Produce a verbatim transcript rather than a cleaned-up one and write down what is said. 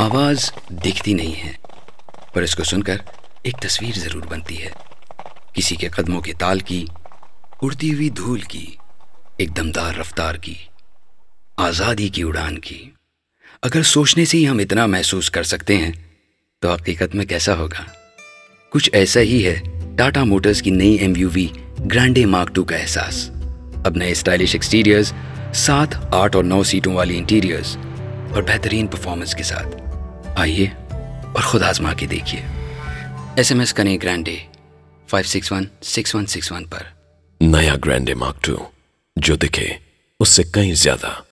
आवाज़ दिखती नहीं है, पर इसको सुनकर एक तस्वीर ज़रूर बनती है, किसी के कदमों के ताल की, उड़ती हुई धूल की, एक दमदार रफ्तार की, आज़ादी की उड़ान की। अगर सोचने से ही हम इतना महसूस कर सकते हैं तो हकीकत में कैसा होगा। कुछ ऐसा ही है टाटा मोटर्स की नई एमयूवी ग्रैंडे मार्क टू का एहसास। अब नए स्टाइलिश एक्सटीरियर्स, सात, आठ और नौ सीटों वाली इंटीरियर्स और बेहतरीन परफॉर्मेंस के साथ। आइए और खुद आजमा के देखिए। एसएमएस करें ग्रैंडे five six one six one six one पर। नया ग्रैंडे मार्क टू, जो दिखे उससे कहीं ज्यादा।